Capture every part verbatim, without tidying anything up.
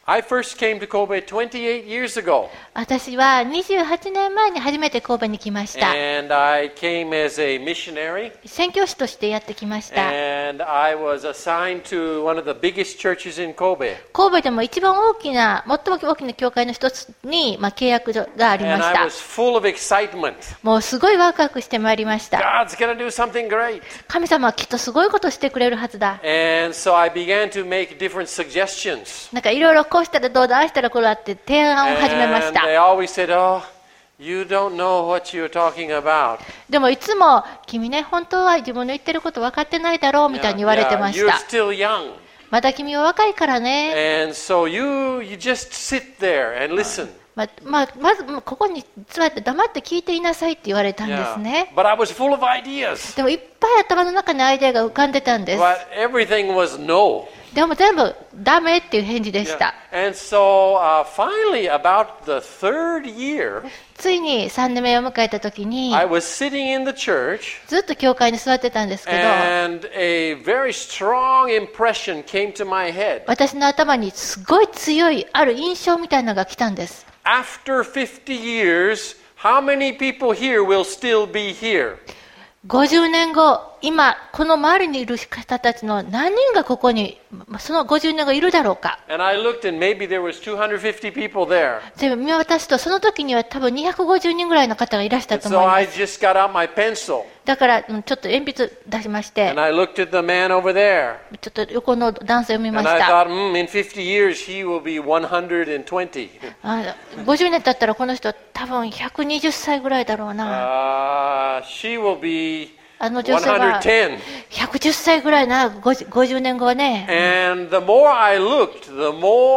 I first came to Kobe twenty-eight years ago. 私はにじゅうはちねんまえに初めて神戸に来ました。 And I came as a missionary. 宣教師としてやってきました。 And I was assigned to one of the biggest churches in Kobe. 神戸でも一番大きな、最も大きな教会の一つに、まあ、契約がありま And し I た。 was full of excitement. もうすごいワクワクしてまいりました。 God's going to do something great. 神様はきっとすごいことしてくれるはずだ。 And so I began to make different suggestions. なんかいろいろこうしたらどうだ、ああしたらこうだって提案を始めまし And た。 they always said, oh, you don't know what you're talking about. でもいつも君ね、本当は自分の言ってること分かってないだろうみたいに言われてま Yeah, し you're た。 still young. まだ君は若いからね。 And so you, you just sit there and listen. ままあ、まずここに座って黙って聞いていなさいって言われたんです Yeah. ね。 But I was full of ideas. でもいっぱい頭の中にアイデアが浮かんでたんです。 But everything was no. でも全部ダメっていう返事でし Yeah. た。 And so uh, finally, about the third year, ついにさんねんめを迎えた時に I was sitting in the church, ずっと教会に座ってたんですけど、 and a very strong impression came to my head. 私の頭にすごい強いある印象みたいなのが来たんです。 After fifty years, how many people here will still be here? ごじゅうねんご、今この周りにいる方たちの何人がここにそのごじゅうねんごいるだろうか。 And I looked, and maybe there was two hundred fifty people there. で見渡すとその時には多分にひゃくごじゅうにんぐらいの方がいらした And と思い so ま I す。 just got out my pencil, だからうんちょっと鉛筆出しまして and I looked at the man over there. ちょっと横の男性を見ま And し I た。 thought, hmm, in fifty years, he will be one hundred twenty. あごじゅうねん経ったらこの人多分ひゃくにじゅっさいぐらいだろうな。 Uh, she will be あの女性は one hundred ten. ひゃくじゅっさいぐらいな、ごじゅうねんごはね。 And the more I looked, the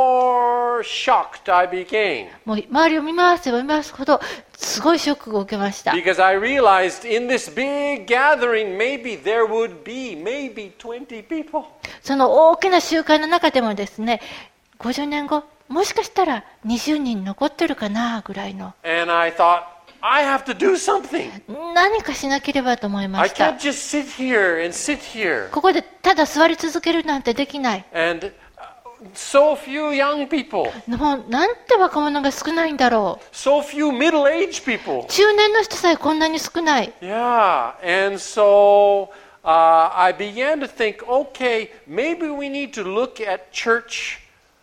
more shocked I became. もう周りを見回せば見回すほどすごいショックを受けました。 Because I realized in this big gathering, maybe there would be maybe twenty people. その大きな集会の中でもですね、ごじゅうねんご、もしかしたらにじゅうにん残ってるかなぐらいの。 And I thought, I have to do something. 何かしなければと思いま I した。 can't just sit here and sit here. ここでただ座り続けるなんてできない。 And uh, so few young people, もうなんて若者が少ないんだろう。 so few middle-aged people. 中年の人さえこんなに少ない。 Yeah, and so uh, I began to think, okay, maybe we need to look at church,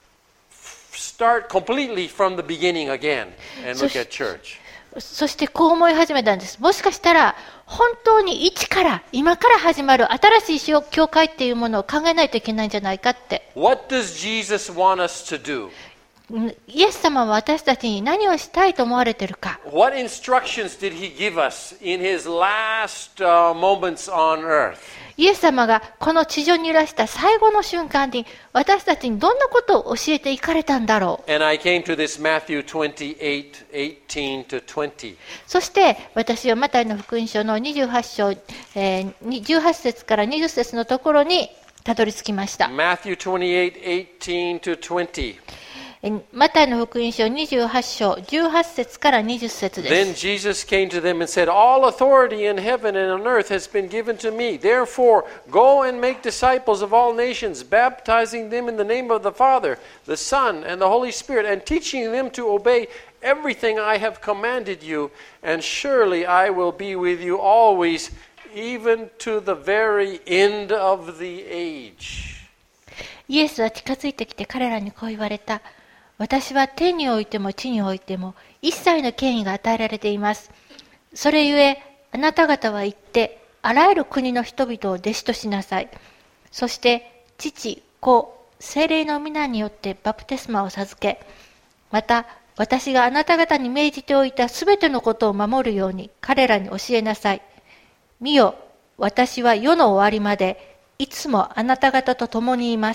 f- start completely from the beginning again and look at church. そしてこう思い始めたんです。もしかしたら本当に一から今から始まる新しい教会っていうものを考えないといけないんじゃないかって。 What does Jesus want us to do? イエス様は私たちに何をしたいと思われているか。 What instructions did he give us in his last uh, moments on earth? イエス様がこの地上にいらした最後の瞬間に私たちにどんなことを教えていかれたんだろう。 And I came to this Matthew twenty-eight, eighteen to twenty. そして私はマタイの福音書のにじゅうはち章、えー、じゅうはち節からにじゅっ節のところにたどり着きました。 Matthew twenty-eight, eighteen to twenty. マタイの福音書にじゅうはち章じゅうはち節からにじゅっ節です。 Then Jesus came to them and said, All authority in heaven and on earth has been given to me. Therefore, go and make disciples of all nations, baptizing them in the name of the Father, the Son, and the Holy Spirit, and teaching them to obey everything I have commanded you. And surely I will be with you always, even to the very end of the age. イエスは近づいてきて彼らにこう言われた。私は天においても地においても一切の権威が与えられています。それゆえあなた方は行ってあらゆる国の人々を弟子としなさい。そして父、子、聖霊の皆によってバプテスマを授け、また私があなた方に命じておいたすべてのことを守るように彼らに教えなさい。見よ、私は世の終わりまでいつもあなた方と共にいます。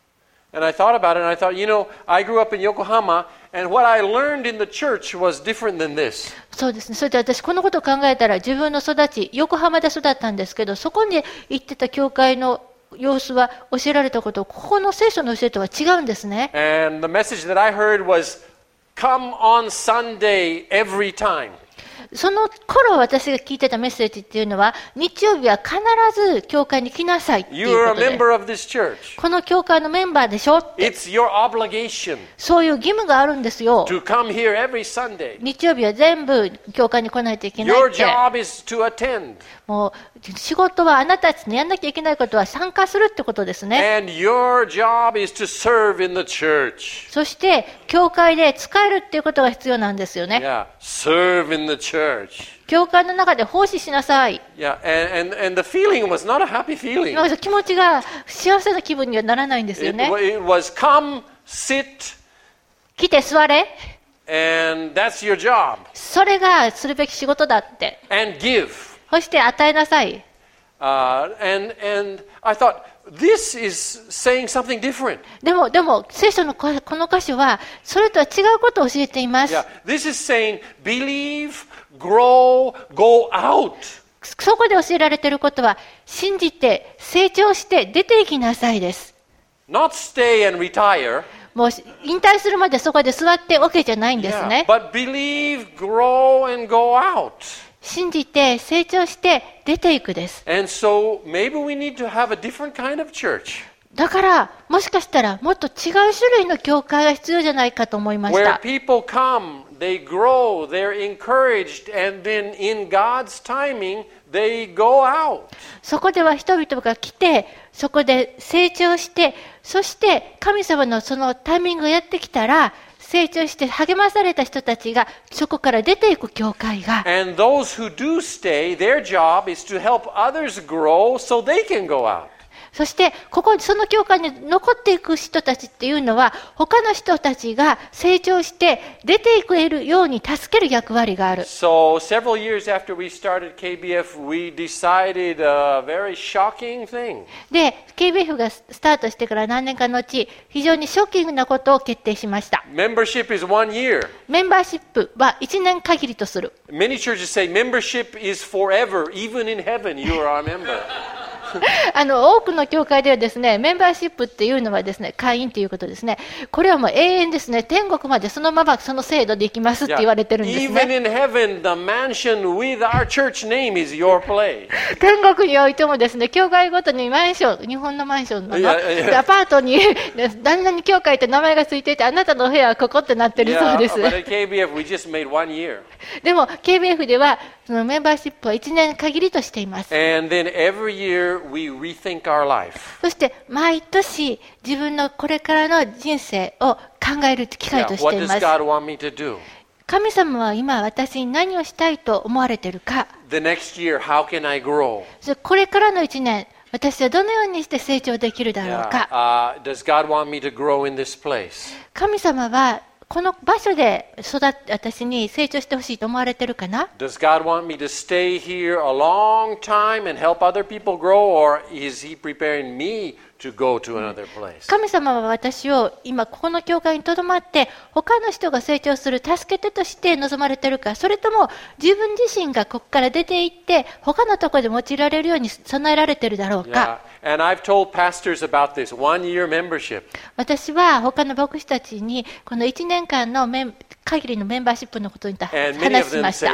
And I thought about it, and I thought, you know, I grew up in Yokohama, and what I learned in the church was different than this. そうですね。それで私このことを考えたら自分の育ち、横浜で育ったんですけど、そこに行ってた教会の様子は教えられたこと、ここの聖書の教えとは違うんですね。 And the message that I heard was, come on Sunday every time. その頃私が聞いてたメッセージっていうのは、日曜日は必ず教会に来なさいってい You う are こ a とで、 member of this church. この教会のメンバーでしょって、 It's your obligation そういう義務があるんですよ。 to come here every Sunday. 日曜日は全部教会に来ないといけない Your って。 job is to attend. もう仕事はあなたたちのやんなきゃいけないことは参加するってことですね。 And your job is to serve in the church. そして教会で使えるっていうことが必要なんですよね。 Yeah, serve in the church. 教会の中で奉仕しなさい。 Yeah, and, and, and the feeling was not a happy feeling. なんか気持ちが幸せな気分にはならないんですよ It, ね。 it was come, sit, 来て座れ。 and that's your job. それがするべき仕事だって。 And give. そして与えなさい。 Uh, and, and I thought, this is saying something different. でも、でも、聖書のここの箇所は、それとは違うことを教えています。 Yeah, this is saying, believe, grow, go out. そこで教えられていることは、信じて、成長して出ていきなさいです。 Not stay and retire. もう引退するまでそこで座っておけじゃないんです Yeah, ね。 but believe, grow, and go out. 信じて、成長して出ていくです。 And so maybe we need to have a different kind of church だから、もしかしたらもっと違う種類の教会が必要じゃないかと思いまし where た。 people come, they grow, they're encouraged, and then in God's timing, they go out. そこでは人々が来て、そこで成長して、そして神様のそのタイミングがやってきたら、成長して励まされた人たちがそこから出ていく教会が、 And those who do stay, their job is to help others grow so they can go out. そしてここその教会に残っていく人たちっていうのは、他の人たちが成長して出ていけるように助ける役割がある。 So several years after we started K B F, we decided a very shocking thing. で、ケービーエフ がスタートしてから何年かの後、非常にショッキングなことを決定しました。 Membership is one year. メンバーシップはいちねん限りとする。 Many churches say membership is forever. Even in heaven, you are a member. あの多くの教会ではですね、メンバーシップっていうのはですね、会員ということですね。これはもう永遠ですね。天国までそのままその制度で行きますって言われてるんです Even ね。 in heaven, the mansion with our church name is your place. 天国においてもですね、教会ごとにマンション、日本のマンションのいやいやでアパートに何々教会って名前がついていて、あなたのお部屋はここってなってるそう Yeah, です but at K B F, we just made one year. でも ケービーエフ ではそのメンバーシップはいちねん限りとしています。 And then every year, we rethink our life. そして毎年自分のこれからの人生を考える機会 Yeah, とし what てい does ます。 God want me to do? 神様は今私に何をしたいと思われているか。 The next year, how can I grow? そしてこれからのいちねん、私はどのようにして成長できるだろう Yeah, か。 uh, does God want me to grow in this place? 神様はこの場所で育って私に成長してほしいと思われているかな。 Does God want me to stay here a long time and help other people grow, or is He preparing me to go to another place? 神様は私を今ここの教会にとどまって他の人が成長する助け手として望まれているか、それとも自分自身がここから出ていって他のところで用いられるように備えられているだろう Yeah, か。 and I've told pastors about this one-year membership. 私は他の牧師たちにこのいちねんかんのメン限りのメンバーシップのことに And many 話 of し them まし say, た。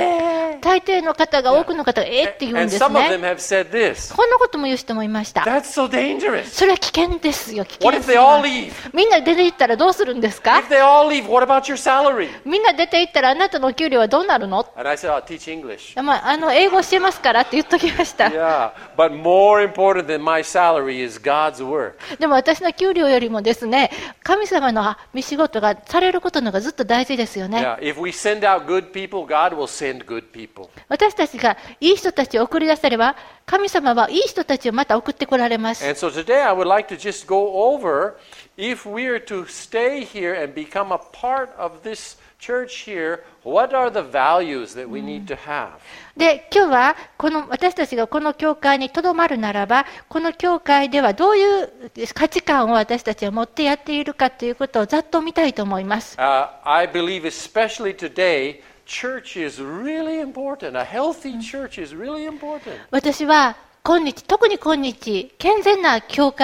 eh? 大抵の方が、多くの方がえーって言うん And です some of ね。 them have said this. こんなことも言う人もいました。 That's so dangerous. それは危険ですよ、危 What 険 if す they ぎ all ます leave? みんな出て行ったらどうするんですか？ If they all leave, what about your salary? みんな出て行ったらあなたのお給料はどうなるの？ And I said, I'll teach English. まあ、あの英語教えますからって言っときました。 Yeah, but more important than my salary is God's work. でも私の給料よりもですね、神様の見仕事がされることのがずっと大事ですよね。 Yeah, if we send out good people, God will send good people. 私たちがいい人たちを送り出せれば、神様はいい人たちをまた送ってこられます。 And so today I would like to just go over if we are to stay here and become a part of this church here, what are the values that we need to have? で、今日はこの私たちがこの教会にとどまるならば、この教会ではどういう価値観を私たちは持ってやっているかということをざっと見たいと思います。 Uh, I believe especially today, church is really important. A healthy church is really important. 私は今日、特に今日、健全な教会、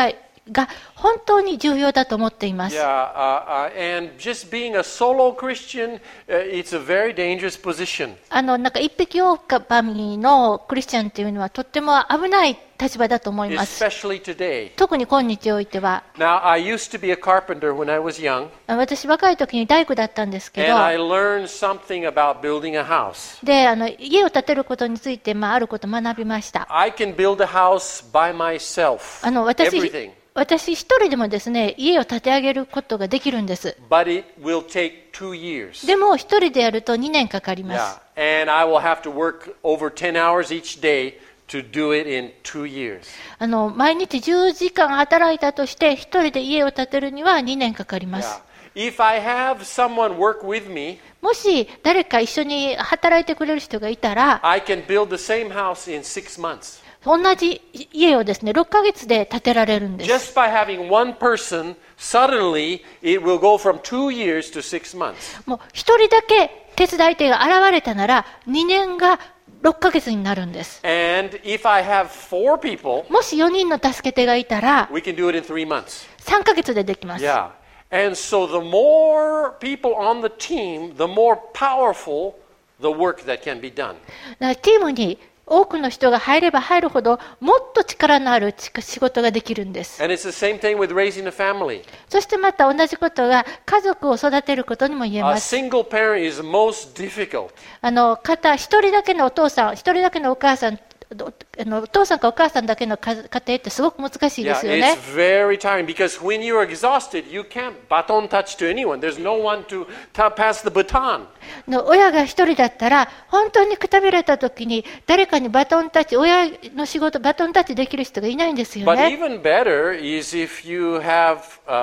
が本当に重要だと思っています。 Yeah, uh, uh, and just being a solo Christian, uh, it's a very dangerous position. あのなんか一匹狼のクリスチャンというのはとっても危ない立場だと思います。 Especially today. 特に今日においては。 Now, I used to be a carpenter when I was young. 私若い時に大工だったんですけど。 And I learned something about building a house. で、あの家を建てることについて、まあ、あることを学びました。 I can build a house by myself. あの私 Everything. 私一人でもですね、家を建て上げることができるんです。 But it will take two years. でも一人でやるとにねんかかります。 Yeah. And I will have to work over ten hours each day to do it in two years. あの毎日じゅうじかん働いたとして一人で家を建てるにはにねんかかります。 Yeah. If I have someone work with me, もし誰か一緒に働いてくれる人がいたら、 I can build the same house in six months. 同じ家をですね、ろっかげつで建てられるんです。 Just by having one person, suddenly it will go from two years to six months. もう一人だけ手伝い手が現れたなら、にねんがろっかげつになるんです。 And if I have four people, もしよにんの助け手がいたら、 we can do it in three months. さんかげつでできます。 Yeah. And so the more people on the team, the more powerful the work that can be done. だからチームに多くの人が入れば入るほどもっと力のある仕事ができるんです。 And it's the same thing with raising a family. そしてまた同じことが家族を育てることにも言え A ます。 single parent is most difficult. あの方一人だけのお父さん、一人だけのお母さん、あのお父さんかお母さんだけの家庭ってすごく難しいで Yeah, すよね。 it's very tiring because when you're exhausted, you can't baton touch to anyone. There's no one to ta- pass the baton. の親が一人だったら本当にくたびれた時に誰かにバトンタッチ、親の仕事バトンタッチできる人がいないんですよ But ね。 even better is if you have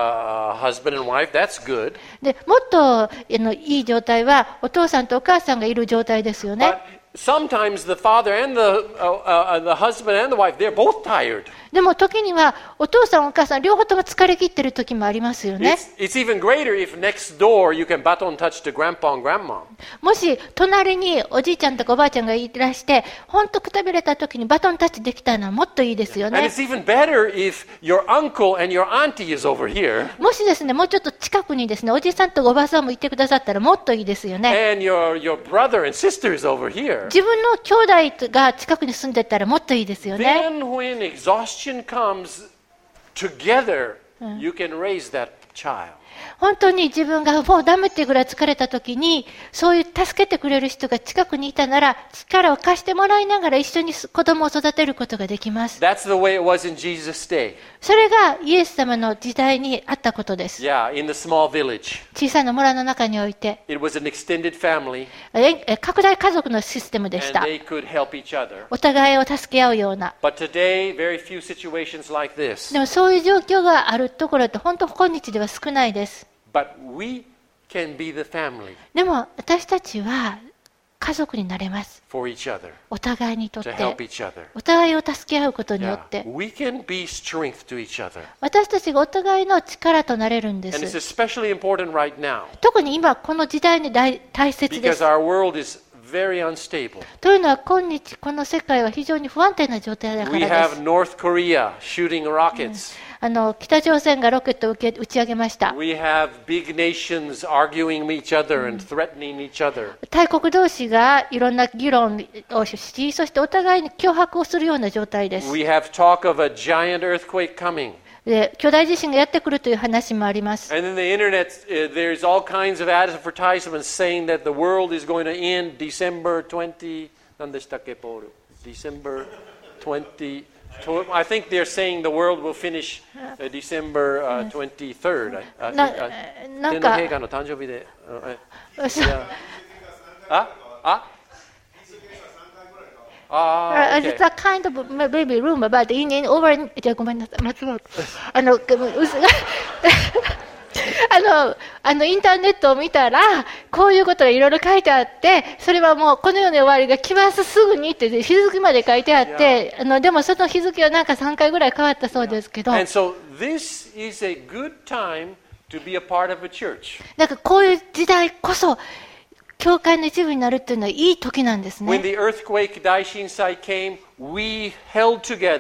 a husband and wife, that's good. でもっとあのいい状態はお父さんとお母さんがいる状態ですよね。 But sometimes the father and the, uh, uh, the husband and the wife, they're both tired. でも時にはお父さんお母さん両方とも疲れ切ってる時もありますよね。 It's, it's even greater if next door you can baton touch to grandpa and grandma. もし隣におじいちゃんとかおばあちゃんがいらして本当くたびれた時にバトンタッチできたのはもっといいですよ And ね。 it's even better if your uncle and your auntie is over here もしですねもうちょっと近くにですねおじさんとおばさんもいてくださったらもっといいですよね。 and your, your brother and sister is over here. 自分の兄弟が近くに住んでたらもっといいですよね。 Then when exhaustion comes together, you can raise that child. 本当に自分がもうダメっていうぐらい疲れた時にそういう助けてくれる人が近くにいたなら力を貸してもらいながら一緒に子供を育てることができます。 That's the way it was in Jesus' day. それがイエス様の時代にあったことです。 Yeah, in the small village. 小さな村の中において It was an extended family, え拡大家族のシステムでし and た。 they could help each other. お互いを助け合うような。 But today, very few situations like this. でもそういう状況があるところって本当今日では少ないです。 But we can be the family でも私たちは家族になれます。 for each other, お互いにとっ to help て each other. お互いを助け合うことによっ Yeah. て We can be strength to each other. 私たちがお互いの力となれるんで And it's す。 especially important right now 特に今この時代に大大切で because す。 our world is very unstable. というのは今日この世界は非常に不安定な状態だか We らで have す。 North Korea shooting rockets. あの北朝鮮がロケットを受け打ち上げました。 We have big nations arguing with each other and threatening each other. 大国同士がいろんな議論をし、そしてお互いに脅迫をするような状態です。 We have talk of a giant earthquake coming. で巨大地震がやってくるという話もあります。 And in the internet, uh, there's all kinds of advertisements saying that the world is going to end December twentieth. 何でしたっけ、ポール? December twentieth. I think they're saying the world will finish uh, December uh, twenty-third. I, I think, な uh, なんか、 天皇陛下の誕生日で。Uh, そう yeah. あああ Uh, あ、okay. it's a kind of maybe rumor, but in, in over じゃごめんなさい、間違えた。あの、うすがあの、あのインターネットを見たらこういうことがいろいろ書いてあって、それはもうこの世の終わりが来ますすぐにって日付まで書いてあって、あのでもその日付はなんかさんかいぐらい変わったそうですけど、 And so this is a good time to be a part of a church. なんかこういう時代こそ教会の一部になるっていうのはいい時なんです When ね。 the earthquake Daishinsai came, we held together,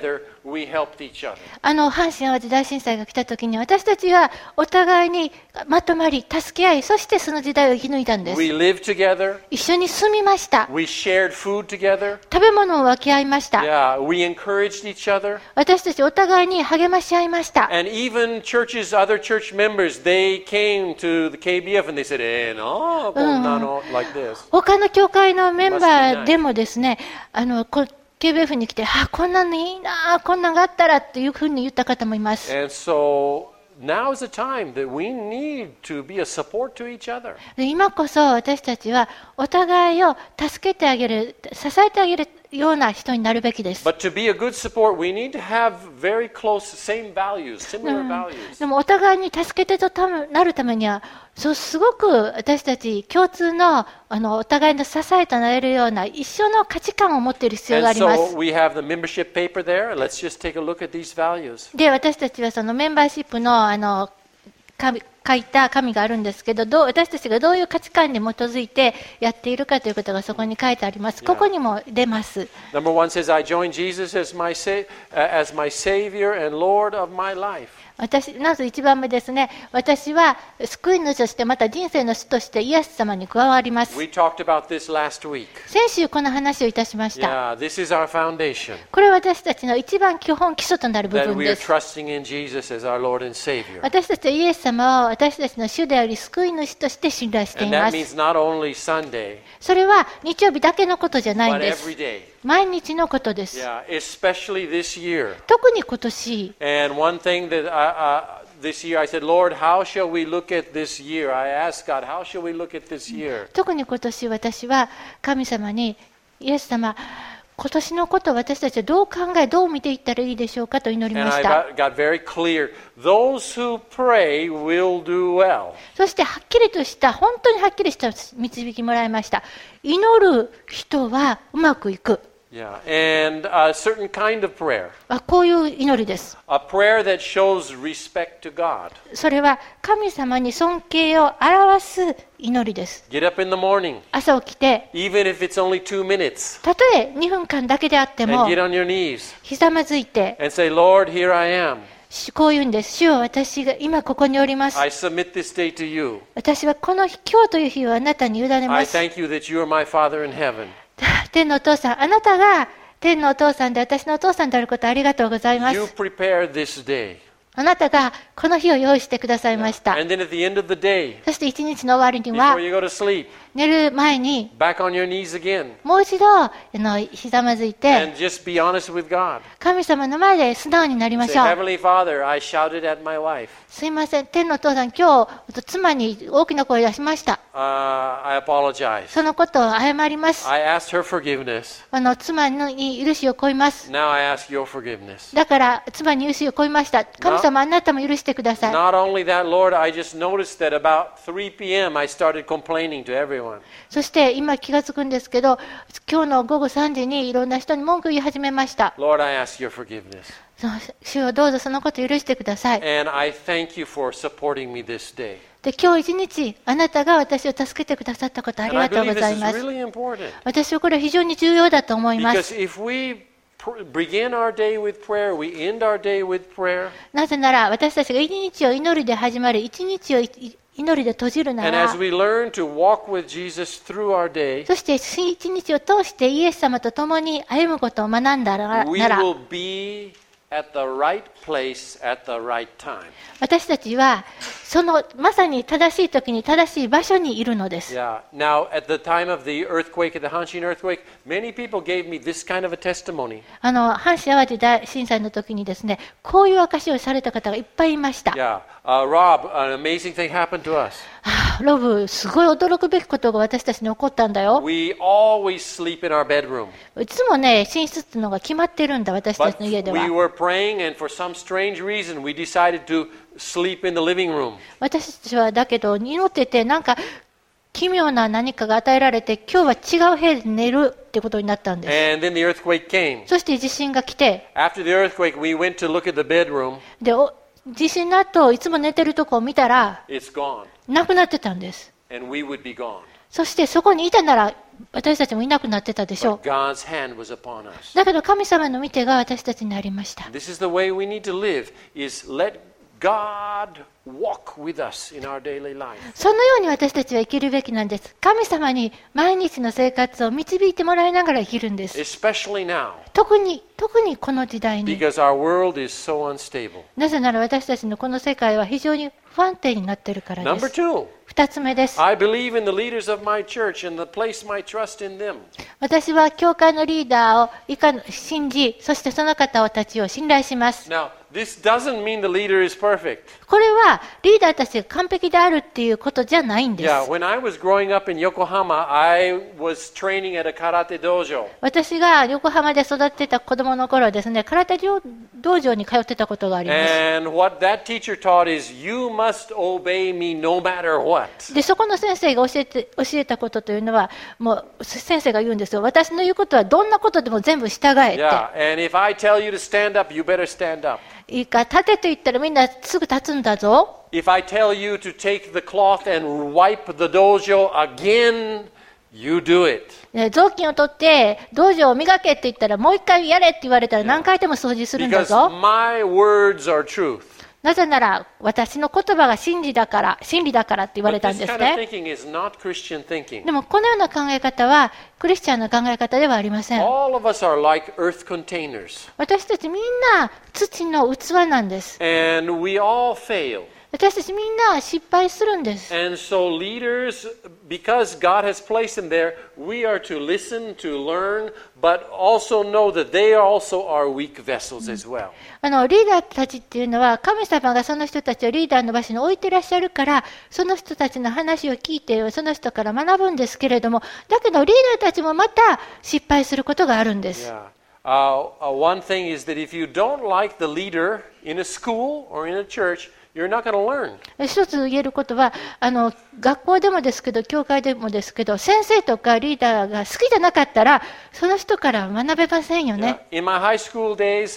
we helped each other. あの阪神・淡路大震災が来た時に、私たちはお互いにまとまり、助け合い、そしてその時代を生き抜いたんです。 We lived together. 一緒に住みました。 We shared food together. 食べ物を分け合いました。 Yeah, we encouraged each other. 私たちお互いに励まし合いました。 And even churches, other church members, they came to theケービーエフand they said, eh, no, こんなの like this. 他の教会のメンバーでもですね、あのこ ケービーエフ に来て、あ、こんなのいいな、こんなのがあったらっていうふうに言った方もいます。 And so now is the time that we need to be a support to each other. で今こそ私たちはお互いを助けてあげる、支えてあげるような人になるべきです。 But to be a good support, we need to have very close, same values, similar values. でもお互いに助け手とためなるためには、そうすごく私たち共通の、あのお互いの支えとなれるような一緒の価値観を持っている必要があ And りま so す。 we have the membership paper there. Let's just take a look at these values. で、私たちはそのメンバーシップのあの紙書いた紙があるんですけど、どう私たちがどういう価値観に基づいてやっているかということがそこに書いてあります。ここにも出ます。 Number one says, I join Jesus as my, sa- uh, as my Savior and Lord of my life. 私まず一番目ですね。私は救い主としてまた人生の主としてイエス様に加わります。 We talked about this last week. 先週この話をいたしました。 Yeah, this is our foundation. これは私たちの一番基本基礎となる部 That 分 we で are す。 trusting in Jesus as our Lord and Savior. 私たちはイエス様を私たちの主であり救い主として信頼してい And ま that す。 means not only Sunday, それは日曜日だけのことじゃないん but です。 every day. 毎日のことです。 Yeah, especially this year. 特に今年、 And one thing that I, uh, this year I said, Lord, how shall we look at this year? I asked God, how shall we look at this year? 特に今年私は神様に、イエス様、今年のことを私たちはどう考え、どう見ていったらいいでしょうかと祈り And ま I した。 got, got very clear. Those who pray will do well. そしてはっきりとした、本当にはっきりした導きもらいました。祈る人はうまくいく。 Yeah, and a certain kind of prayer. あ、こういう祈りです。 A prayer that shows respect to God. それは神様に尊敬を表す祈りです。 Get up in the morning, 朝起きて、 even if it's only two minutes, たとえにふんかんだけであって and も、 get on your knees ひざまずいて、 and say, Lord, here I am. こう言うんです。主よ、私が今ここにおります。 I submit this day to you. 私はこの日、今日という日をあなたに委ね I ます。 thank you that you are my Father in heaven. 天のお父さん、あなたが天のお父さんで私のお父さんであることありがとうございま You す。 prepare this day. あなたがこの日を用意してくださいました。 And then at the end of the day, そして一日の終わりには before you go to sleep, 寝る前に back on your knees again もう一度あのひざまずいて and just be honest with God. 神様の前で素直になりま Say, しょう。 Heavenly Father, I shouted at my wife. すいません、天のお父さん、今日妻に大きな声出しました。 Uh, I apologize. そのことを謝ります。 I asked her forgiveness. あの妻に許しを請います。 Now I ask your forgiveness. だから妻に許しを請いました。神様、あなたも許してください。 Not only that, Lord, I just noticed that about three p.m. I started complaining to everyone. そして今気がつくんですけど、今日の午後さんじにいろんな人に文句言い始めました。 Lord, I ask your forgiveness. そう主よ、どうぞそのことを許してください。 And I thank you for supporting me this day. で、今日一日、あなたが私を助けてくださったことあり And I がとう believe ござ this い is ます。 really important. 私はこれは非常に重要だと思いま Because す。 if we pr- begin our day with prayer, we end our day with prayer. なぜなら、私たちが一日を祈りで始まり、一日をい祈りで閉じるな And ら as、we learn to walk with Jesus through our day, そして一日を通してイエス様と共に歩むことを学んだら、 we なら will be at the right place at the right time. 私たちはそのまさに正しい時に正しい場所にいるのです。 Yeah. Now, at the time of the earthquake, at the Hanshin earthquake, many people gave me this kind of a testimony. あの阪神・淡路大震災の時にですね、こういう証しをされた方がいっぱいいました。 Yeah. Uh, Rob, an amazing thing happened to us. はあロブ、すごい驚くべきことが私たちに起こったんだよ。 We always sleep in our bedroom. いつもね、寝室っていうのが決まってるんだ、私た But ちの家で we は。 were praying, and for some strange reason, we decided to sleep in the living room. 私たちはだけど祈ってて、なんか奇妙な何かが与えられて、今日は違う部屋で寝るってことになったんです。 And then the earthquake came. そして地震が来て、 After the earthquake, we went to look at the bedroom. でお地震の後、いつも寝てるとこを見たら、 It's gone. なくなってたんです。 And we would be gone. そしてそこにいたなら私たちもいなくなってたでしょ But God's hand was upon us. う。だけど神様の御手が私たちにありました。 This is the way we need to live, is let God walk with us in our daily life. そのように私たちは生きるべきなんです。神様に毎日の生活を導いてもらいながら生きるんです。 Especially now, 特に、特にこの時代に。 because our world is so unstable. なぜなら私たちのこの世界は非常に不安定になっているからで Number す。 two, 二つ目です。 I believe in the leaders of my church and the place my trust in them. 私は教会のリーダーをいか信じ、そしてその方たちを信頼します。 Now, this doesn't mean the leader is perfect. これはリーダーたちが完璧であるっていうことじゃないんです。 Yeah, when I was growing up in Yokohama, I was training at a karate dojo. 私が横浜で育ってた子供の頃ですね、空手道場に通ってたことがあります。 And what that teacher taught is, you must obey me no matter what. で、そこの先生が教えて、教えたことというのは、もう先生が言うんですよ。私の言うことはどんなことでも全部従えって。 Yeah, and if I tell you to stand up, you better stand up. いいか、立てと言ったらみんなすぐ立つんだぞ。 If I tell you to take the cloth and wipe the dojo again, you do it. ね雑巾を取って道場を磨けって言ったらもう一回やれって言われたら何回でも掃除するんだ Because ぞ。 my words are truth. なぜなら私の言葉が真理だから真理だからって言われ But たん this です kind of ね。 thinking is not Christian thinking. でもこのような考え方はクリスチャンの考え方ではありません。 All of us are like earth containers. 私たちみんな土の器なんです。 And we all fail. 私たちみんな失敗するんです。 And so leaders, because God has placed them there, we are to listen, to learn, but also know that they also are weak vessels as well. あのリーダーたちっていうのは神様がその人たちをリーダーの場所に置いてらっしゃるからその人たちの話を聞いてその人から学ぶんですけれども、だけどリーダーたちもまた失敗することがあるんです。 Yeah. Uh, uh, one thing is that if you don't like the leader in a school or in a church, you're not going to learn. 一つ言えることはあの学校でもですけど教会でもですけど先生とかリーダーが好きじゃなかったらその人から学べませんよ Yeah. ね。 In my high school days,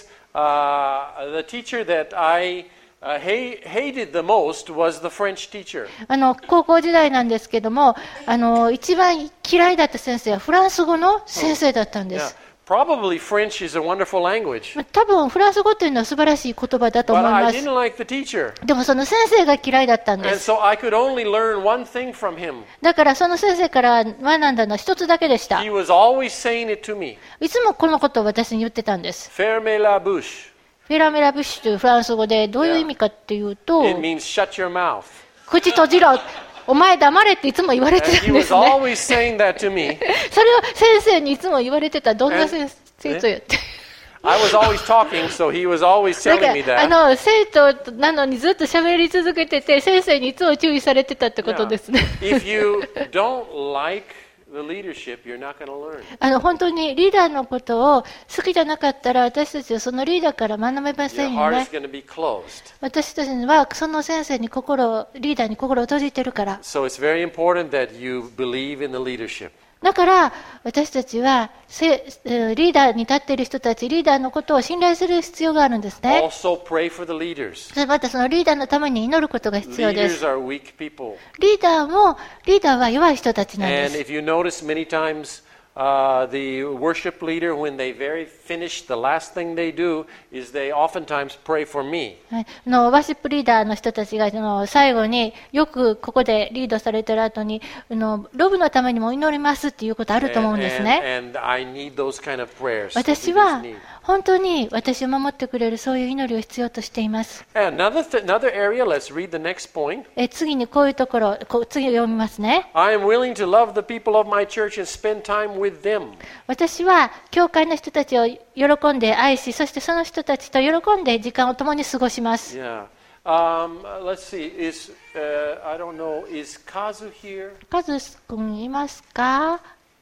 uh, the teacher that I uh, ha- hated the most was the French teacher. あの高校時代なんですけどもあの一番嫌いだった先生はフランス語の先生だったんで Yeah. す。 Probably French is a wonderful language, まあ多分フランス語というのは素晴らしい言葉だと but 思い I ます。 didn't like the teacher. でもその先生が嫌いだったんで And す。 so I could only learn one thing from him. だからその先生から学んだのは一つだけでした。 He was always saying it to me. いつもこのことを私に言ってたんです。 Fermez la bouche. フェラメラブッシュというフランス語でどういう意味かっていうと、 It means shut your mouth. 口閉じろ、お前黙れっていつも言われ And てた he んで was すね。 always saying that to me. それを先生にいつも言われてた。どんな先生とやって。 I was always talking, so he was always だ telling me からあ that. の生徒なのにずっと喋り続けてて先生にいつも注意されてたってことですね。 If you don't like the leadership, you're not going to learn. あの本当にリーダーのことを好きじゃなかったら私たちはそのリーダーから学べませ Your んよ heart ね is。going to be closed. 私たちはその先生に心をリーダーに心を閉じてるから。 So it's very important that you believe in the leadership. だから私たちはせリーダーに立っている人たち、リーダーのことを信頼する必要があるんですね。 Also pray for the leaders. それまたそのリーダーのために祈ることが必要で Leaders す。 are weak people. リーダーも、リーダーは弱い人たちなんで And す。 if you notice many times, uh, the worship leader, when they very finish, the last thing they do is they oftentimes pray for me. はい、あのワーシップリーダーの人たちがあの最後によくここでリードされてる後にあのロブのためにも祈りますっていうことあると思うんですね。 And, and I need those kind of prayers. that 私 leaders は need. 本当に私を守ってくれるそういう祈りを必要としています。 And another, th- another area, let's read the next point. え次にこういうところ、こう次を読みますね。 I am willing to love the people of my church and spend time with them. 私は教会の人たちを喜んで愛し、そしてその人たちと喜んで時間を共に過ごします。 Yeah. Um, let's see. Is uh, I don't know. Is Kazu here? カズ君いますか？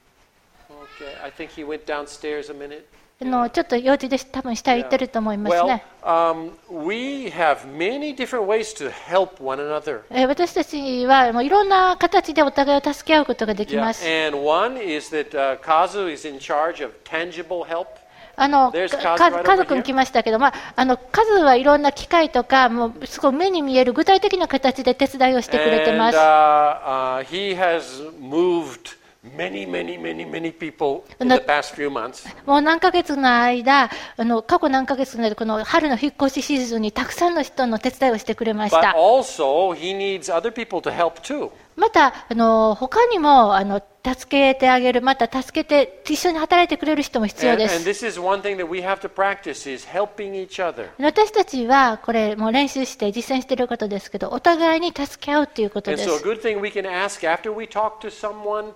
Okay. I think he went downstairs a minute. あのちょっと用事で多分下行ってると思います Well, ね。 um, we have many different ways to help one another. えー私たちはもういろんな形でお互いを助け合うことができ Yeah. ます。 And one is that uh, Kazu is in charge of tangible help. あの There's か Kaz right 家 over 族も here. 来ましたけど、まあ、あの数はいろんな機会とか、もうすごい目に見える具体的な形で手伝いをしてくれてま And す。 uh, uh, he has moved many, many, many, many people in the past few months. もう何ヶ月の間、あの過去何ヶ月の間、この春の引っ越しシーズンにたくさんの人の手伝いをしてくれまし But た。 also, he needs other people to help too. また、あの他にもあの助けてあげる、また助けて一緒に働いてくれる人も必要 And, で and す。 this is one thing that we have to practice is helping each other. 私たちはこれもう練習して実践していることですけど、お互いに助け合うということで And so a す。 good thing we can ask after we talk to someone,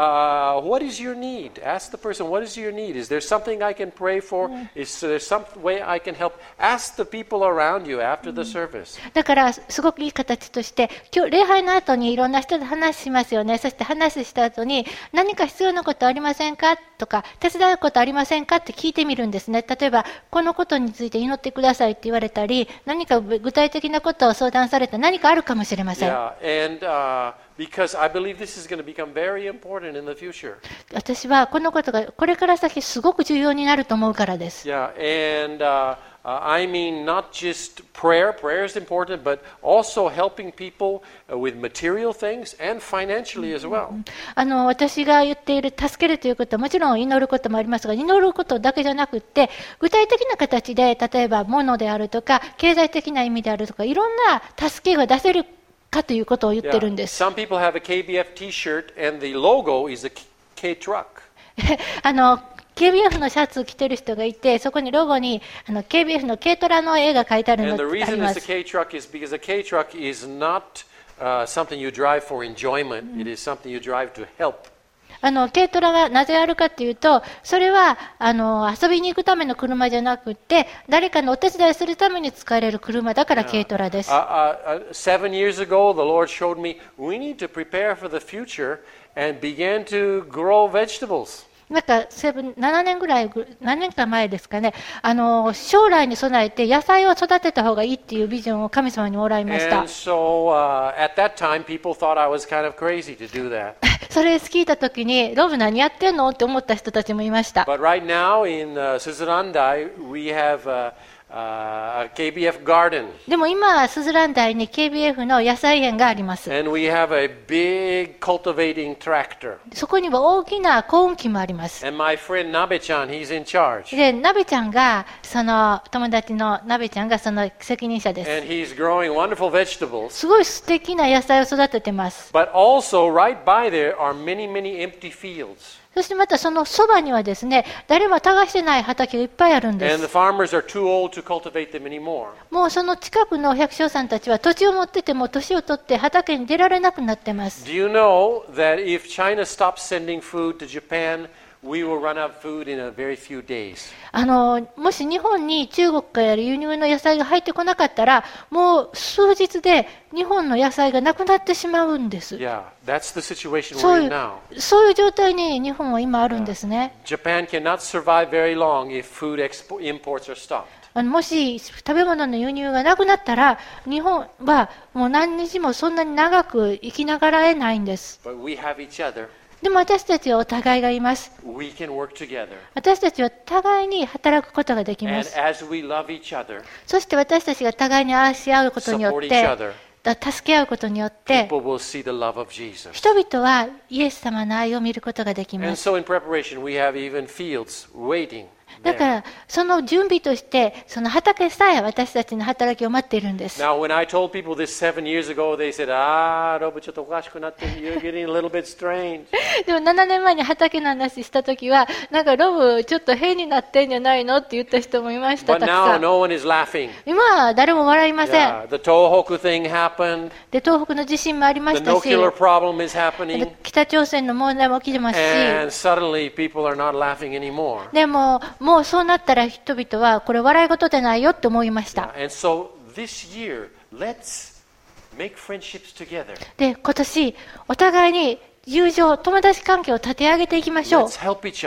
uh, what is your need? Ask the person, what is your need? Is there something I can pray for? Is there some way I can help? Ask the people around you after the service. だからすごくいい形として、今日礼拝の後にいろんな人と話しますよね。そして話した後に何か必要なことありませんかとか、手伝うことありませんかって聞いてみるんですね。例えばこのことについて祈ってくださいって言われたり、何か具体的なことを相談された何かあるかもしれません。 Yeah, and uh, because I believe this is going to become very important in the future. 私はこのことがこれから先すごく重要になると思うからです。 Yeah, and uh, uh, I mean not just prayer, prayer is important, but also helping people uh, with material things and financially as well. あの私が言っている助けるということはもちろん祈ることもありますが、祈ることだけじゃなくって具体的な形で、例えば物であるとか経済的な意味であるとか、いろんな助けが出せるかということを言ってるん Yeah. です。 Some people have a K B F T-shirt and the logo is a K truck. あの ケービーエフ のシャツを着てる人がいて、そこにロゴにあの ケービーエフ の軽トラの絵が書いてあるの And the があり reason ま it's a す。 K truck is because a K truck is not uh, something you drive for enjoyment. It is something you drive to help. あの軽トラがなぜあるかというと、それはあの遊びに行くための車じゃなくて、誰かのお手伝いするために使われる車だから軽トラです。 Uh, uh, uh, seven years ago, the Lord showed me we need to prepare for the future and began to grow vegetables. なんかセブンななねんぐらい、何年か前ですかね、あの将来に備えて野菜を育てた方がいいっていうビジョンを神様にもらいました。 And so uh, at that time, people thought I was kind of crazy to do that. それ聞いたときに、ロブ何やってんのって思った人たちもいました。 But right now in uh, Suzurandai, we have uh, uh, a K B F garden. でも今、スズラン大に ケービーエフ の野菜園があります。 And we have a big cultivating tractor. そこには大きな耕運機もあります。 And my friend Nabe-chan, he's in charge. で、なべちゃんが、その友達のなべちゃんがその責任者です。 And he's growing wonderful vegetables. すごい素敵な野菜を育ててます。 But also, right by there are many, many empty fields. そしてまたそのそばにはですね、誰も耕してない畑がいっぱいあるんで And the す。 farmers are too old to cultivate them anymore. もうその近くの百姓さんたちは土地を持ってても年を取って畑に出られなくなってます。 Do you know that if China stops sending food to Japan, we will run out of food in a very few days? あのもし日本に中国から輸入の野菜が入ってこなかったら、もう数日で日本の野菜がなくなってしまうんです。 Yeah, that's the situation そう we're い in now. う、そういう状態に日本は今あるんですね。 Japan cannot survive very long if food expo- imports are stopped. あのもし食べ物の輸入がなくなったら、日本はもう何日もそんなに長く生きながらえないんです。 But we have each other. でも私たちはお互いがいます。 We can work together. 私たちは互いに働くことができま And す。 as we love each other, そして私たちが互いに愛し合うことによっ support each て、 other, だ助け合うことによって、 people will see the love of Jesus. 人々はイエス様の愛を見ることができ And ます。 so in preparation, we have even fields waiting. だか there. ら、その準備として、その畑さえ私たちの働きを待っているんです。 Now, when I told people this seven years ago, they said, ah, Rob, ちょっとおかしくなってる. You're getting a little bit strange. でもななねんまえに畑の話したときは、なんかロブちょっと変になってんじゃないのって言った人もいました。 But たく now さん。 no one is laughing. 今は誰も笑いません。 Yeah, the Tohoku thing happened. で、東北の地震もありま The したし、 nuclear problem is happening. 北朝鮮の問題も起きてますし、 And suddenly people are not laughing anymore. でも、もうそうなったら人々はこれ笑い事じゃないよって思いました。 And so this year, let's make friendships together. で、今年、お互いに友情、友達関係を立て上げていきましょう。 Let's help each other.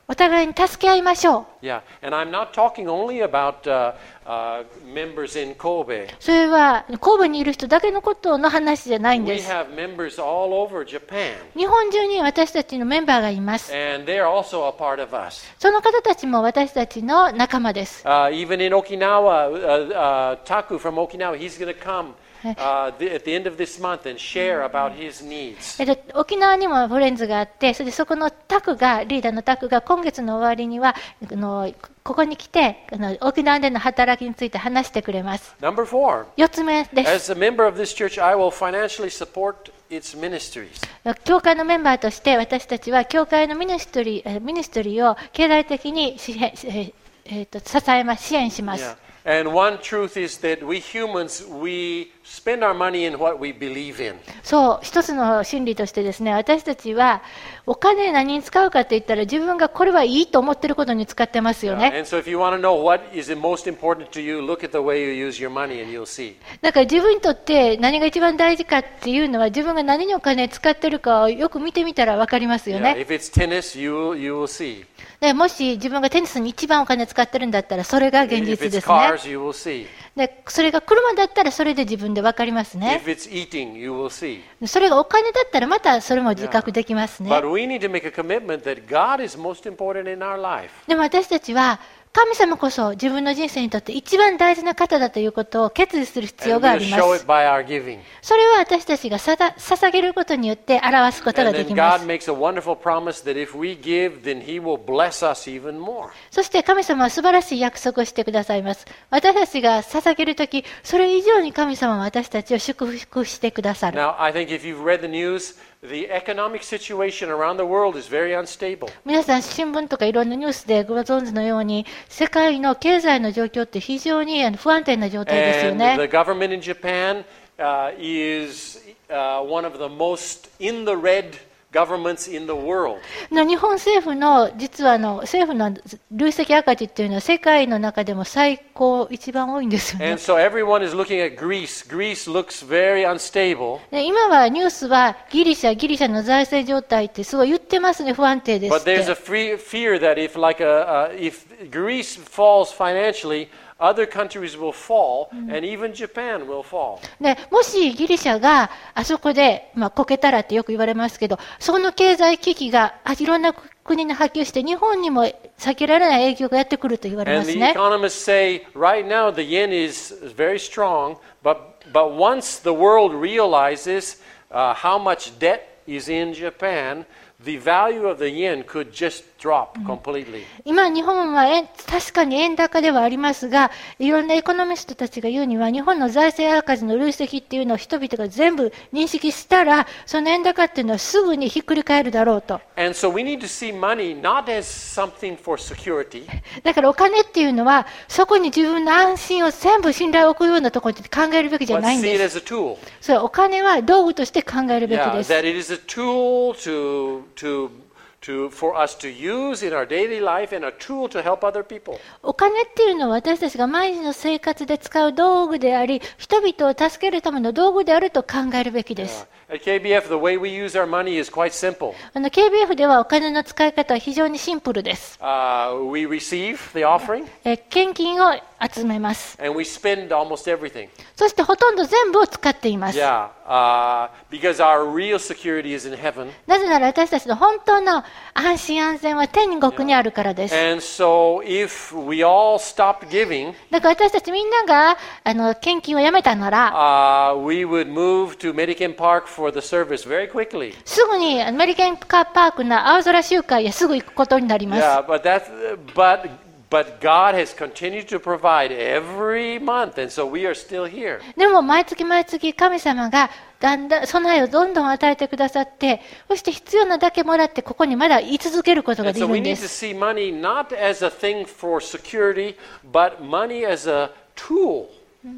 お互いに助け合いましょう。 Yeah, and I'm not talking only about uh, uh, members in Kobe. それは神戸にいる人だけのことの話じゃないん We です。 have members all over Japan, 日本中に私たちのメンバーがいます。 and they're also a part of us. その方たちも私たちの仲間です。 Uh, even in Okinawa, uh, uh, Taku from Okinawa, he's going to come uh, the, at the end of this month and share about his needs. えっと、沖縄にもフレンズがあって、それでそこのタクが、リーダーのタクが今月の終わりには、あのここに来てあの沖縄での働きについて話してくれます。 Number four, よっつめです。 as a member of this church, I will financially support its ministries. 教会のメンバーとして私たちは教会のミニストリー、ミニストリーを経済的に支援、ええー、と支えます、支援します。 Yeah. And one truth is that we humans, we spend our money in what we believe in. そう、一つの真理としてですね、私たちはお金何に使うかといったら自分がこれはいいと思っていることに使ってますよ Yeah. ね。 And so if you want to know what is the most important to you, look at the way you use your money and you'll see. だから自分にとって何が一番大事かっていうのは自分が何にお金使ってるかをよく見てみたら分かりますよ Yeah. ね。 If it's tennis, you will, you will see. でもし自分がテニスに一番お金使ってるんだったらそれが現 If 実 it's ですね。 cars, you will see. でそれが車だったらそれで自分で分かりますね。 If it's eating, you will see. それがお金だったらまたそれも自覚できますね。 But we need to make a commitment that God is most important in our life. でも私たちは神様こそ自分の人生にとって一番大事な方だということを決意する必要 And があ we'll りま show it す。 by our giving. それは私たちがさだ捧げることによって表すことが And で then きま God す。 makes a wonderful promise that if we give, then He will bless us even more. そして神様は素晴らしい約束をしてくださいます。私たちが捧げるとき、それ以上に神様は私たちを祝福してくださる。 Now, I think if you've read the news, the economic situation around the world is very unstable. 皆さん新聞とかいろんなニュースでご存知のように世界の経済の状況って非常にあの不安定な状態ですよ And the ね。 government in Japan uh, is uh, one of the most in the red governments in the world. の日本政府の実はあの政府の累積赤字っていうのは世界の中でも最高一番多いんですよね And。so everyone is looking at Greece. Greece looks very unstable. で今はニュースはギリシャ、ギリシャの財政状態ってすごい言ってますね、不安定ですっ But there's て。 a free, fear that if like a, uh, if Greece falls financially, other countries will fall, and even Japan will fall. でもしギリシャがあそこで、まあ、こけたらってよく言われますけど、その経済危機があいろんな国に波及して日本にも避けられない影響がやってくると言われま And す the ね。 economists say right now the yen is very strong, but, but once the world realizes uh, how much debt is in Japan, the value of the yen could just drop completely. 今日本は円確かに円高ではありますが、いろんなエコノミストたちが言うには日本の財政赤字の累積っていうのを人々が全部認識したら、その円高っていうのはすぐにひっくり返るだろうと。 And so we need to see money not as something for security, だからお金っていうのはそこに自分の安心を全部信頼を置くようなところって考えるべきじゃ but ないん see it です。 as a tool. それお金は道具として考えるべき Yeah, です。 that it is a tool to to to for us to use in our daily life and a tool to help other people. お金っていうのは私たちが毎日の生活で使う道具であり、人々を助けるための道具であると考えるべきです。 At K B F, the way we use our money is quite simple. あの ケービーエフ ではお金の使い方は非常にシンプルです。 Uh, we receive the offering え献金を集めます。 and we spend almost everything. そしてほとんど全部を使っています。 Yeah, uh, because our real security is in heaven. なぜなら私たちの本当の安心安全は天国にあるからです。 And so if we all stopped giving, だから私たちみんながあの献金をやめたなら、 uh, we would move to Medican Park for the service very quickly. すぐにアメリカンパークの青空集会へすぐ行くことになります。 Yeah, but that's but but God has continued to provide every month, and so we are still here. でも毎月毎月神様がだんだん備えをどんどん与えてくださって、そして必要なだけもらってここにまだ居続けることが And でき so る we ん need で to す。 see money not as a thing for security, but money as a tool.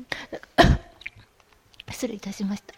失礼いたしました。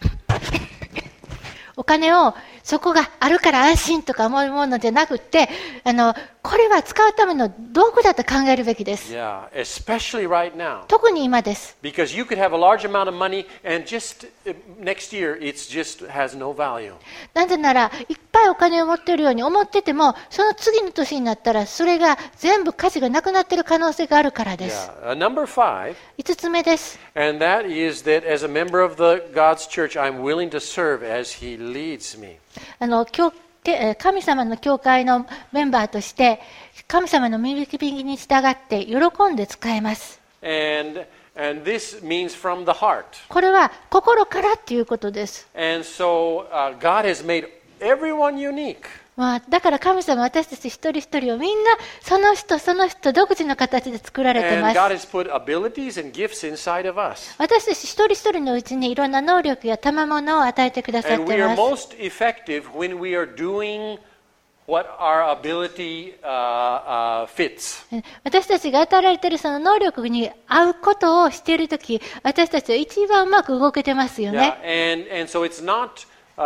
お金をそこがあるから安心とか思うものじゃなくて、あのこれは使うための道具だと考えるべきです。 Yeah, especially right now. 特に今です。 Because you could have a large amount of money and just uh, next year it just has no value. なぜなら、いっぱいお金を持っているように思ってても、その次の年になったら、それが全部価値がなくなっている可能性があるからです。 Yeah. Uh, number five. いつつめです。 And that is that as a member of the God's church, I'm willing to serve as He leads me. あの、教神様の教会のメンバーとして、神様の導きに従って喜んで使えます。 And, and this means from the heart. これは心からっていうことです。 And so uh, God has made everyone unique. まあ、だから神様は私たち一人一人をみんなその人その人独自の形で作られています。 And God has put abilities and gifts inside of us. 私たち一人一人のうちにいろんな能力や賜物を与えてくださっています。 And we are most effective when we are doing what our ability uh, uh, fits. 私たちが与えられているその能力に合うことをしているとき、私たちは一番うまく動けてますよね。 Yeah, and, and so it's not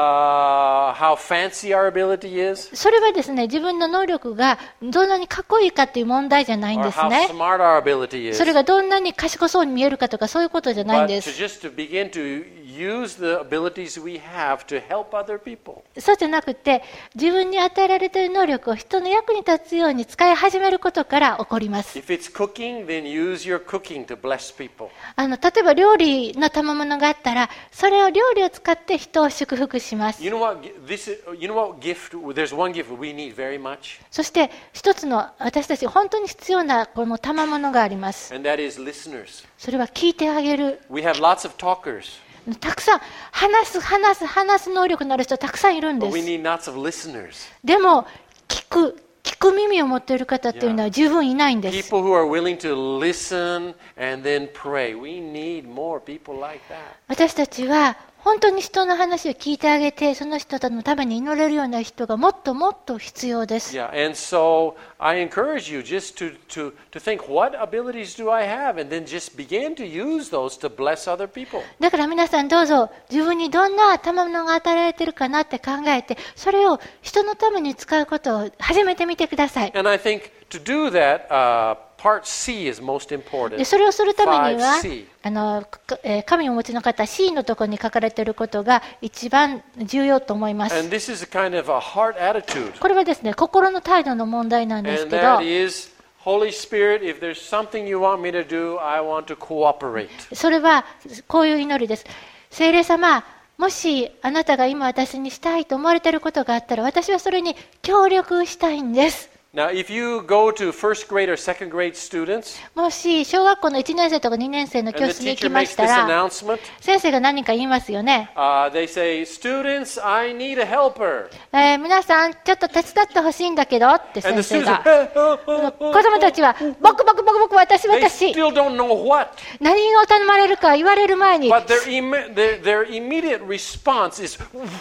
Uh, how fancy our ability is. それはですね、自分の能力がどんなにかっこいいかっていう問題じゃないんですね。 Or how smart our ability is. それがどんなに賢そうに見えるかとかそういうことじゃないんです。 But to just to begin to use the abilities we have to help other people. そうじゃなくて、自分に与えられている能力を人の役に立つように使い始めることから起こります。 If it's cooking, then use your cooking to bless people. あの例えば料理の賜物があったら、それを料理を使って人を祝福します。 You know what? This is, you know what gift? There's one gift we need very much. そして一つの私たち本当に必要なこの賜物があります。 And that is listeners. それは聞いてあげる。 We have lots of talkers. たくさん話す話す話す能力のある人たくさんいるんで But we す。 need lots of listeners. でも聞く聞く耳を持っている方っていうのは十分いないんです。 People who are willing to listen and then pray. We need more people like that. 私たちは本当に人の話を聞いてあげて、その人のために祈れるような人がもっともっと必要です。 Yeah, and so I encourage you just to, to, to think, what abilities do I have? And then just begin to use those to bless other people. だから皆さんどうぞ自分にどんな賜物が与えられているかなって考えて、それを人のために使うことを始めてみてください。 And I think to do that, uh, part C is most important. でそれをするためにはファイブシーあの神をお持ちの方 C のところに書かれていることが一番重要と思います。 And this is a kind of a heart attitude. これはですね、心の態度の問題なんです And けど、 that is, Holy Spirit, if there's something you want me to do, I want to cooperate. それはこういう祈りです。聖霊様、もしあなたが今私にしたいと思われていることがあったら、私はそれに協力したいんです。 Now, if you go to first grade or second grade students, もし小学校のいちねん生とかにねん生の and 教 the 室に行 teacher きま makes した this ら、 announcement, 先生が何か言いますよね。 uh, they say, students, I need a helper. えー皆さんちょっと手伝ってほしいんだけどって And 先 the 生 students が。 say, 子供たちは僕僕僕僕私 they 私 still don't know what. 何を頼まれるか言われる前に But their, im- their, their immediate response is,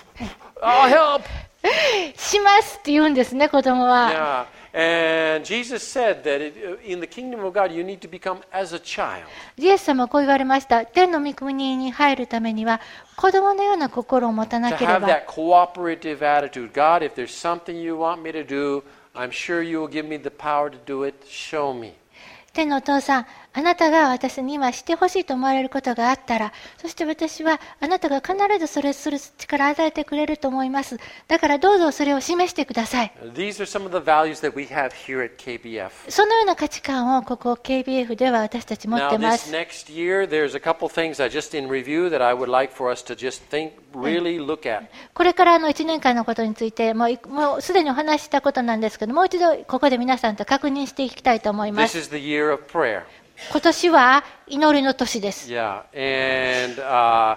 I'll help. しますって言うんですね、子供は。 Yeah. And Jesus said that it, in the kingdom of God, you need to become as a child. イエス様はこう言われました。天の御国に入るためには子供のような心を持たな To けれ have ば。 that cooperative attitude. God, if there's something you want me to do, I'm sure you will give me the power to do it. Show me. 天のお父さん、あなたが私に今してほしいと思われることがあったら、そして私はあなたが必ずそれをする力を与えてくれると思います。だからどうぞそれを示してください。 These are some of the values that we have here at K B F. そのような価値観をここ ケービーエフ では私たち持っ Now, てま this す。 next year, there's a couple things I just in review that I would like for us to just think, really look at. これからのいちねんかんのことについてもう、もうすでにお話ししたことなんですけど、もう一度ここで皆さんと確認していきたいと思いま This す。 is the year of prayer. 今年は祈りの年です。 Yeah, and uh,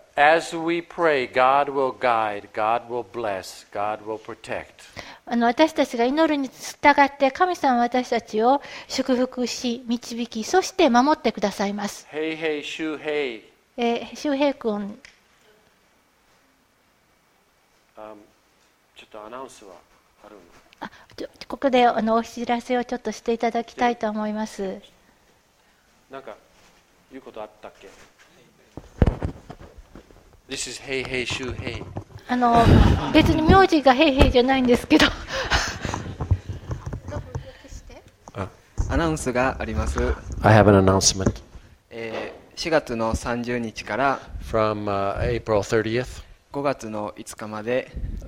as we pray, God will guide, God will bless, God will protect. あの私たちが祈るに従って神様は私たちを祝福し導き、そして守ってくださいます。 Hey, hey, shoo, hey. えー、周平君、 Um, ちょっとアナウンスはあるの？ あちょここであのお知らせをちょっとしていただきたいと思います。 なんか言うことあったっけ？ This is hey, hey, shoo, hey. あの別に名字がヘイヘイじゃないんですけどアナウンスがあります。 I have an announcement えーしがつのさんじゅうにちから from uh, April thirtieth. ごがつのいつかまで、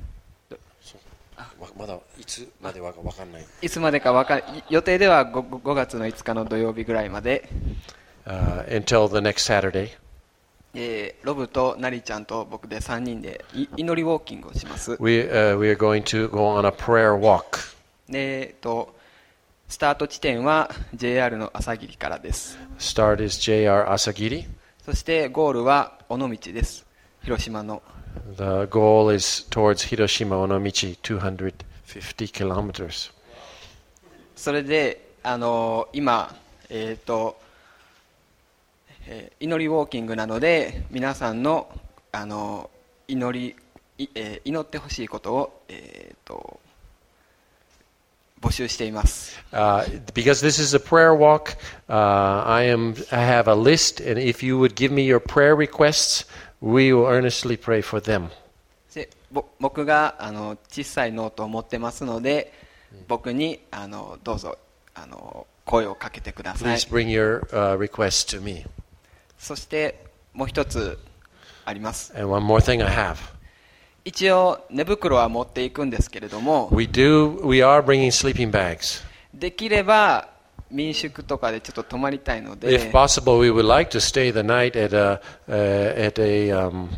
まだいつまでわかんない。 いつまでかわか予定では ご, ごがつのいつかの土曜日ぐらいまで、 Uh, until the next Saturday. えーロブとナリちゃんと僕でさんにんでい祈りウォーキングをします。 We, uh, we are going to go on a prayer walk. で、えーとスタート地点は ジェイアール の朝霧からです。 Start is J R Asagiri. そしてゴールは尾道です。広島の。 The goal is towards Hiroshima Onomichi, two hundred fifty kilometers. それで、あのー今、えーとえー祈りウォーキングなので皆さんの、あのー祈り、いえー祈ってほしいことを、えーと募集しています。 Uh, because this is a prayer walk, uh, I am I have a list, and if you would give me your prayer requests, we will earnestly pray for them. でぼ僕があの小さいノートを持ってますので、僕にあのどうぞあの声をかけてください。 Please bring your uh, requests to me. そしてもう一つあります。 And one more thing I have. 一応寝袋は持っていくんですけれども、 We do. We are bringing sleeping bags. できれば民宿とかでちょっと泊まりたいので、 If possible, we would like to stay the night at a uh, at a um,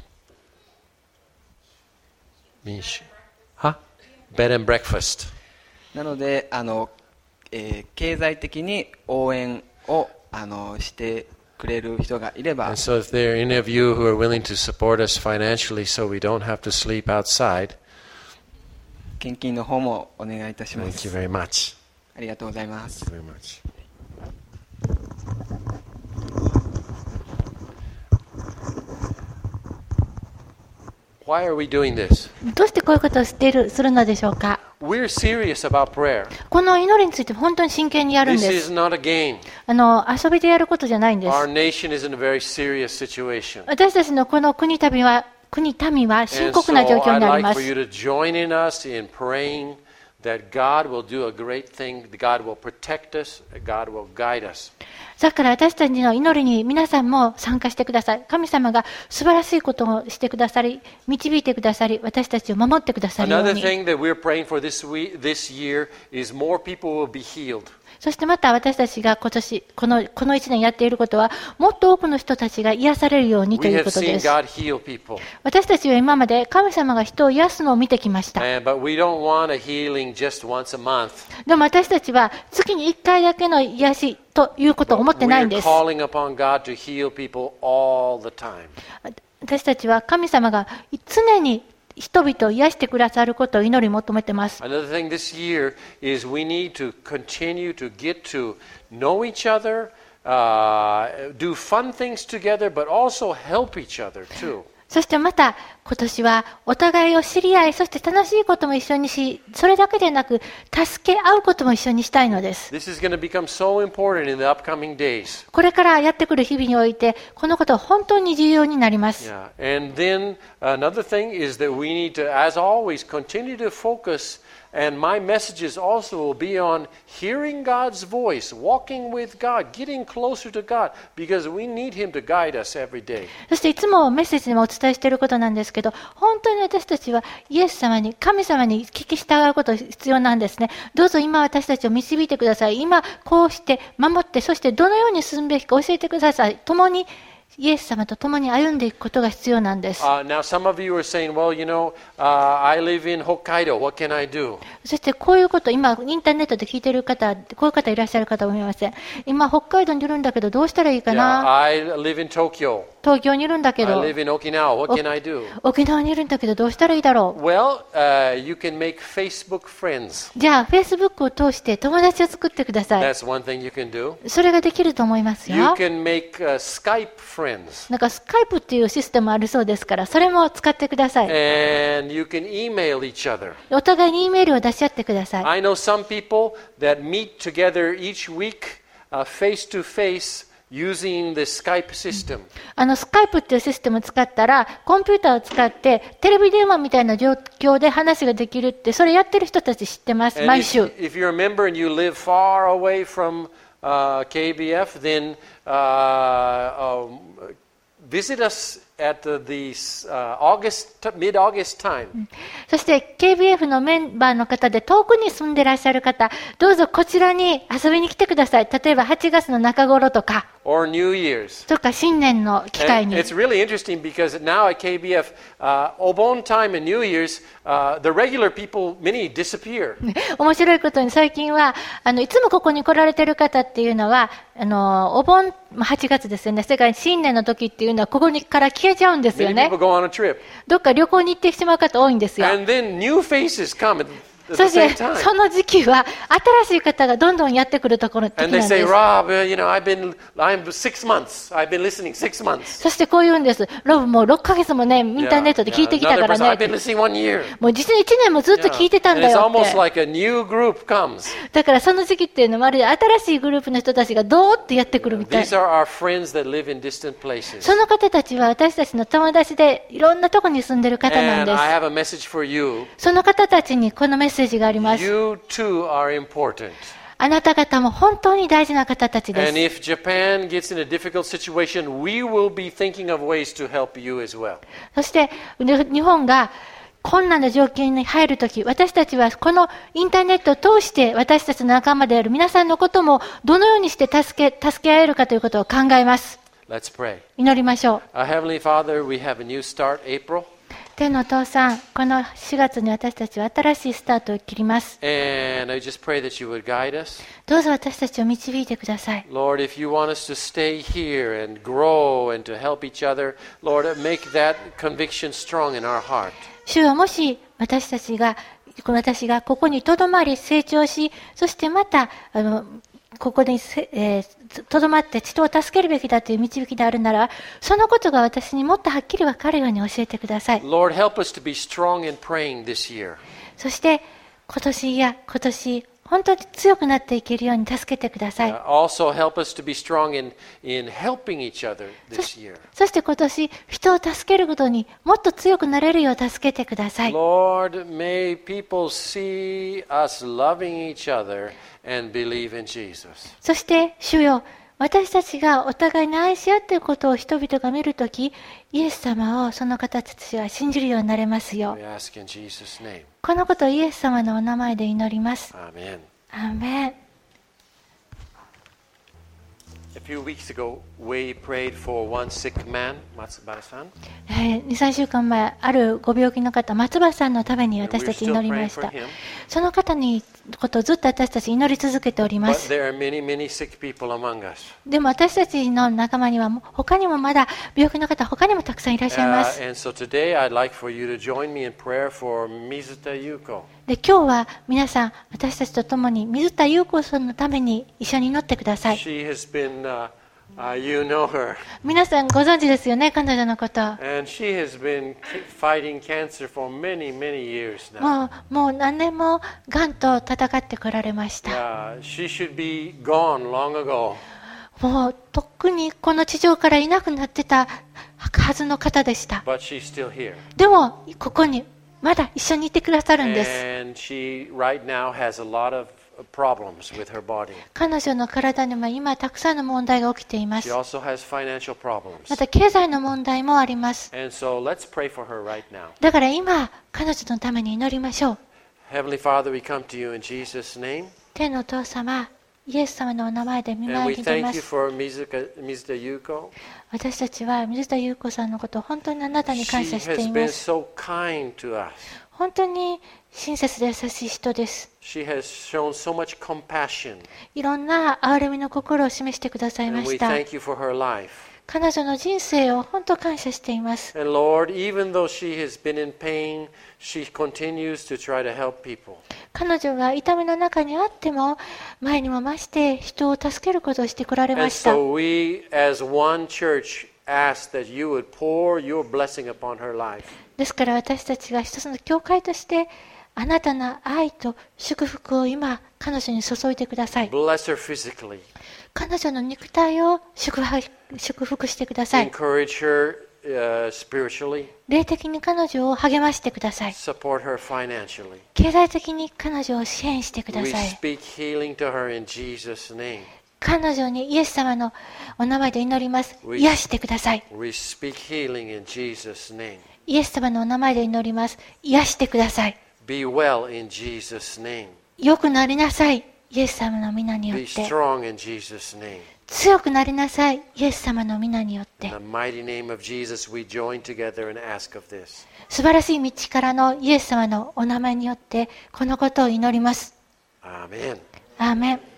mish- huh? bed and breakfast. なのであの、えー経済的に応援をあのしてくれる人がいれば、 And so, if there are any of you who are willing to support us financially, so we don't have to sleep outside, 献金の方もお願いいたしま thank you す。 very much. ありがとうございます。 Thank you very much. Why are we doing this? どうしてこういうことをしているするのでしょうか。 We're serious about prayer. この祈りについて本当に真剣にやるん This で is す。 not a game. あの遊びでやることじゃないんです。 Our nation is in a very serious situation. 私たちのこの国民は国民は深 And 刻な状 so 況 I'd にあり like ま for す。 you to join in us in praying that God will do a great thing, that God will protect us, that God will guide us. だから私たちの祈りに皆さんも参加してください。神様が素晴らしいことをしてくださり、導いてくださり、私たちを守ってくださるよう Another に。 thing that we're praying for this week, this year is more people will be healed. そしてまた私たちが今年、この、この一年やっていることは、もっと多くの人たちが癒されるようにと We いう have ことで seen す。 God heal people, 私たちは今まで神様が人を癒すのを見てきました。 and, but we don't want a healing just once a month. でも私たちは月にいっかいだけの癒しということを思ってないん We're です。 calling upon God to heal people all the time. 私たちは神様が常に人々を癒してくださることを祈り求めています。 Another thing this year is we need to continue to get to know each other, uh, do fun things together, but also help each other too. そしてまた今年はお互いを知り合い、そして楽しいことも一緒にし、それだけでなく助け合うことも一緒にしたいのです。 This is going to become so important in the upcoming days. これからやってくる日々において、このことは本当に重要になります。 Yeah. And then another thing is that we need to, as always, continue to focus. And my messages also will be on hearing God's voice, walking with God, getting closer to God, because we need Him to guide us every day. そしていつもメッセージでもお伝えしていることなんですけど、本当に私たちはイエス様に、神様に聞き従うことが必要なんですね。どうぞ今私たちを導いてください。今こうして守って、そしてどのように進むべきか教えてください。共にイエス様と共に歩んでいくことが必要なんです。 Uh, now, some of you are saying, well, you know, uh, I live in Hokkaido. What can I do? そしてこういうこと、今インターネットで聞いている方、こういう方いらっしゃる方もいません。今北海道にいるんだけどどうしたらいいか Yeah, な。 I live in Tokyo. 東京にいるんだけ I ど、 live in Okinawa. What can I do? 沖縄にいるんだけどどうしたらいいだろう。 Well, uh, you can make Facebook friends. じゃあ Facebook を通して友達を作ってください。 That's one thing you can do. それができると思います You よ。 can make uh, Skype friends. なんかスカイプっていうシステムあるそうですから、それも使ってください。 And you can email each other. お互いに E メールを出し合ってください。 I know some people that meet together each week uh, face to face using the Skype system. あのスカイプっていうシステムを使ったら、コンピューターを使ってテレビ電話みたいな状況で話ができるって、それやってる人たち知ってます、 And 毎 if, 週。 if you're a member and you live far away from uh, K B F, then uh, um, visit us at the, the uh, August, mid-August time. そして ケービーエフ のメンバーの方で遠くに住んでらっしゃる方、どうぞこちらに遊びに来てください。例えばはちがつの中頃とか、 Or New Year's. とか新年の機会 And に。 it's really interesting because now at K B F, uh, Obon time and New Year's, uh, the regular people, many disappear. 面白いことに最近は、あの、いつもここに来られてる方っていうのは、あの、お盆、まあはちがつですよね。それから新年の時っていうのは、ここにから消えちゃうんですよ Many ね people。go on a trip. どっか旅行に行ってしまう方多いんですよ。 And then new faces come at, at そ the し same て、 time. その時期は、新しい方がどんどんやってくるところ、時 And な they ん say, です。 Rob, uh, you know, I've been, I'm six months. I've been listening six months. そしてこう言うんです。ロブもうろっかげつもね、インターネットで聞いてきた Another から person, I've ね。 been listening one year. もう実にいちねんもずっと Yeah. 聞いてたん And だ it's よっ almost て。 like a new group comes. だからその時期っていうのはまるで新しいグループの人たちがどーってやってくるみたい。 These are our friends that live in distant places. その方たちは私たちの友達でいろんなとこに住んでる方なん And です。 I have a message for you. その方たちにこのメッセージがあります。 You too are important. あなた方も本当に大事な方たちで And す。 if Japan gets in a difficult situation, we will be thinking of ways to help you as well. そして日本が困難な状況に入るとき、私たちはこのインターネットを通して私たちの仲間である皆さんのこともどのようにして助け、助け合えるかということを考えます。 Let's pray. 祈りましょう。 Our Heavenly Father, we have a new start, April. 天のお父さん、このしがつに私たちは新しいスタートを切ります。 And I just pray that you would guide us. どうぞ私たちを導いてください。 Lord, if you want us to stay here and grow and to help each other, Lord, make that conviction strong in our heart. 主はもし私たちが、私がここにとどまり成長し、そしてまた、あの、ここにせ、えー、とどまって人を助けるべきだという導きであるなら、そのことが私にもっとはっきり分かるように教えてください。 Lord, help us to be strong in praying this year. そして今年や今年、本当に強くなっていけるように助けてください。 Uh, also, help us to be strong in, in helping each other そ this し year. そして今年、人を助けることにもっと強くなれるよう助けてください。 Lord, may people see us loving each other and believe in Jesus. そして主よ、私たちがお互いに愛し合っていることを人々が見るとき、イエス様をその方たちは信じるようになれますよ We。ask in Jesus' name. このことをイエス様のお名前で祈ります。 Amen. アーメン。 A few weeks ago, we prayed for one sick man, Matsubara-san. えー、に、さんしゅうかんまえ、あるご病気の方、松葉さんのために And 私 we're たち still 祈り praying まし for た。 him. その方にことをずっと私たち祈り続けておりま But す。 there are many, many sick people among us. でも私たちの仲間にはもう他にもまだ病気の方、他にもたくさんいらっしゃいま Uh, す。 and so today, I'd like for you to join me in prayer for Mizuta Yuko. で、今日は皆さん、私たちと共に水田優子さんのために一緒に祈ってください。 She has been, uh, uh, you know her, 皆さんご存知ですよね、彼女のこと。 and she has been k- fighting cancer for many, many years now. もう、もう何年もがんと戦ってこられました。 Uh, she should be gone long ago. もう、とっくにこの地上からいなくなってたはずの方でした。 But she's still here. でも、ここにまだ一緒にいてくださるんです。 And she right now has a lot of problems with her body. 彼女の体には今たくさんの問題が起きていま She す。 also has financial problems. また経済の問題もあります。 And so let's pray for her right now. だから今、彼女のために祈りましょう。 Heavenly Father, we come to you in Jesus' name. 天のお父様、イエス様のお名前で見 And 舞 we いに出ま thank you す。 for Mizuka, Mizuta Yuko. 私たちは水田優子さんのことを本当にあなたに She 感謝して has い been ます。 so kind to us. 本当に親切で優しい人です。 She has shown so much compassion. いろんな憐れみの心を示してくださいま And we した。 thank you for her life. 彼女の人生を本当感謝しています。 And Lord, even though she has been in pain, she continues to try to help people. 彼女が痛みの中にあっても、前にも増して人を助けることをしてこられ And ました。 so we, as one church, ask that you would pour your blessing upon her life. ですから私たちが一つの教会として、 あなたの愛と祝福を今彼女に注いでください。 Bless her physically. 彼女の肉体を祝福祝福してください。 Encourage her uh, spiritually. 霊的に彼女を励ましてください。 Support her financially. 経済的に彼女を支援してくだ We さい。 speak healing to her in Jesus' name. 彼女にイエス様のお名前で祈ります。 We- 癒してください。 We speak healing in Jesus' name. イエス様のお名前で祈ります。癒してください。 Be well in Jesus' name. 良くなりなさい。イエス様の皆によっ Be て。 strong in Jesus' name. 強くなりなさい。イエス様の皆によって In the。mighty name of Jesus, we join together and ask of this. 素晴らしい道からのイエス様のお名前によってこのことを祈ります。 Amen. アーメン。